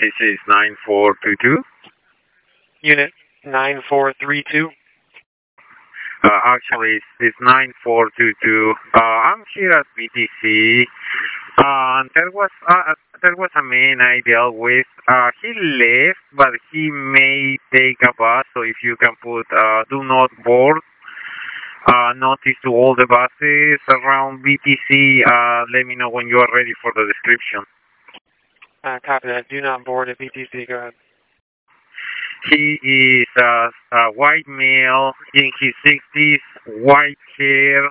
This is 9422. Unit 9432. Actually, it's 9422. I'm here at BTC. And there was a man I dealt with. He left, but he may take a bus. So if you can put do not board notice to all the buses around BTC, let me know when you are ready for the description. Copy that. Do not board at BTC. Go ahead. He is a white male in his 60s, white hair,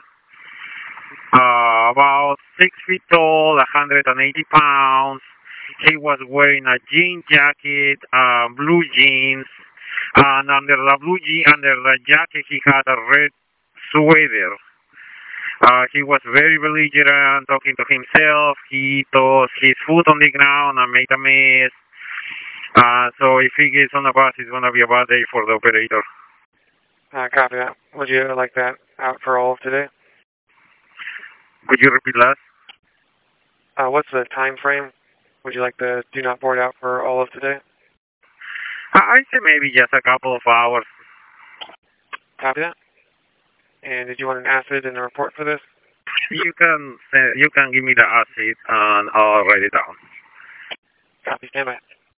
about 6 feet tall, 180 pounds. He was wearing a jean jacket, blue jeans, and under the jacket he had a red sweater. He was very belligerent, talking to himself. He tossed his foot on the ground and made a mess. So if he gets on the bus, it's going to be a bad day for the operator. Copy that. Would you like that out for all of today? Could you repeat that? What's the time frame? Would you like the do not board out for all of today? I'd say maybe just a couple of hours. Copy that. And did you want an acid in the report for this? You can give me the acid and I'll write it down. Copy. Stand by.